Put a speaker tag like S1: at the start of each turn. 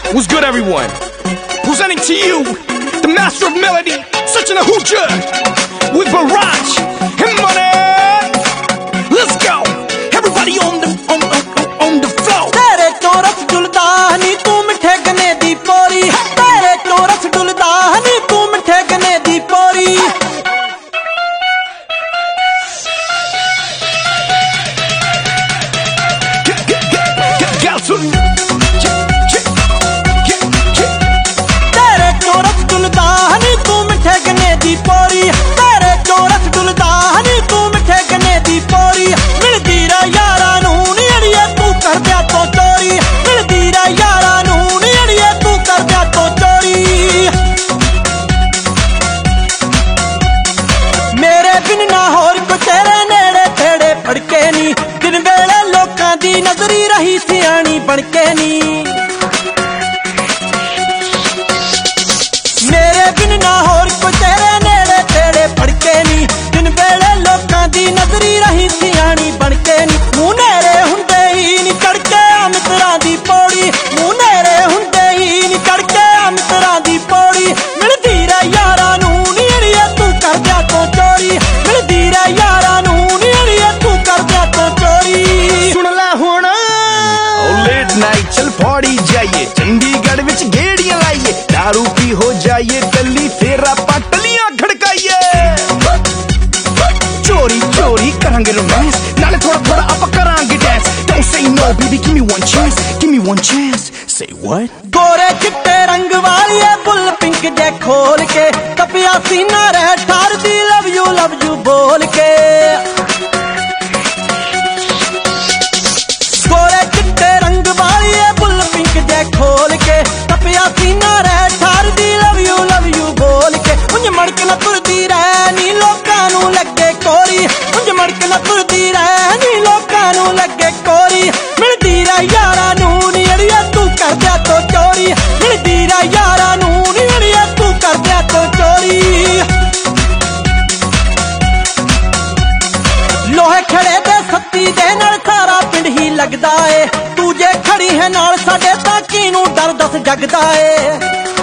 S1: What's good, everyone? Presenting to you the master of melody, Sachin Ahuja, with Barrage and Money. Let's go, everybody on the floor.
S2: तेरे तो रस डुलदा नी तू मिठे गने दी पोरी, तेरे तो रस डुलदा नी तू मिठे गने दी पोरी। तेरे तो रस डुलदा नी तू मिठे गने दी पोरी, तेरे तो रस डुलदा नी तू मिठे गने दी पोरी। मिलदी रा यारा नू नी अड़िए तू कर दिया तो चोरी, मिलदी रा यारा नू नी अड़िए तू कर दिया तो चोरी। मेरे बिन ना होर को तेरे नेड़े तेड़े फड़के नी, दिन वेले लोकां दी नजरी रही सियाणी बनके नी। मेरे बिन ना होर को तेरे नेड़े तेड़े फड़के नी, दिन वेले लोकां दी नजरी रही सियाणी बनके नी। मूंह नेरे हुंदे ही नी चढ़के मित्तरां दी पौड़ी, मूंह नेरे हुंदे ही नी चढ़के मित्तरां दी पौड़ी। मिलदी रे यारां नू नी अड़िए तू कर दिया तो चोरी, मिलदी रे यारां नू नी अड़िए तू कर दिया तो चोरी।
S1: सुन लै हुण लेट नाइट चल पौड़ी जाइए, चंडीगढ़ विच गेड़ियां लाइए, दारू पी हो जाइए गली फिर आपां टलियां खड़काइए। चोरी चोरी करांगे रोमांस, नाले थोड़ा थोड़ा आपां करांगे dance. Don't say no baby, give me one chance, give me one chance. Say what?
S2: गोरे चिट्टे रंग वालिए फुल पिंक जे खोल के, तपिया सीना रह ठार दी लव यू बोल के। गोरे चिट्टे रंग वालिए फुल पिंक जे खोल के, तपिया सीना रह ठार दी लव यू बोल के। उंज मड़क न तुरदी रह नी लोकां नू लगे कोरी, उंज मड़क न तुरदी रह नी लोकां नू लगे कोरी। मिलदी रे यारां नू नी अड़िए तू कर दिया तो चोरी, मिलदी रे यारां नू नी अड़िए तू कर दिया तो चोरी। लोहे खड़े दे सत्ती दे नाल सारा पिंड ही लगदा ए, तू जे खड़ी है नाल साडे तां किनू डर दस जगदा ए।